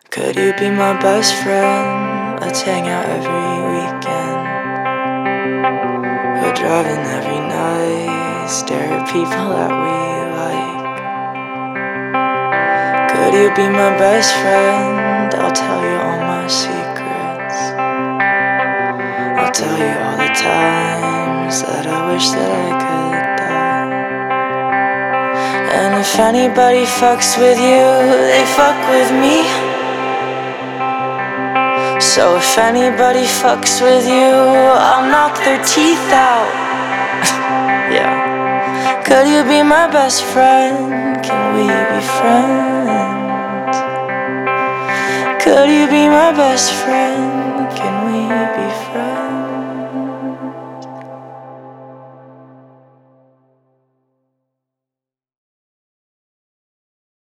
Could you be my best friend? Let's hang out every weekend. We're driving every night, stare at people that we like. Could you be my best friend? I'll tell you all my secrets. I'll tell you all the times that I wish that I could die. And if anybody fucks with you, they fuck with me. So if anybody fucks with you, I'll knock their teeth out. Yeah. Could you be my best friend? Can we be friends? Could you be my best friend? Can